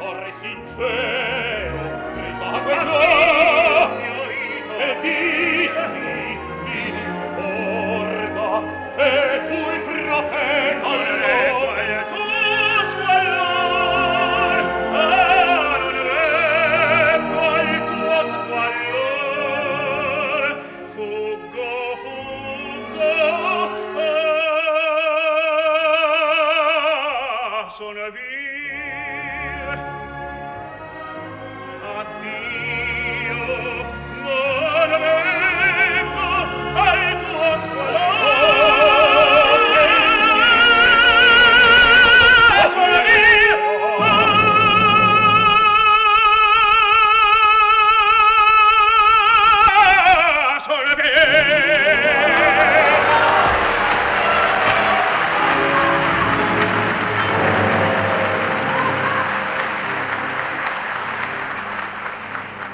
corre sincero, risague già, e dissi, mi ricorda, e tu il profeta allora, e tu squallor, non vengo il tuo squallor, fuggo, sono via, addio, non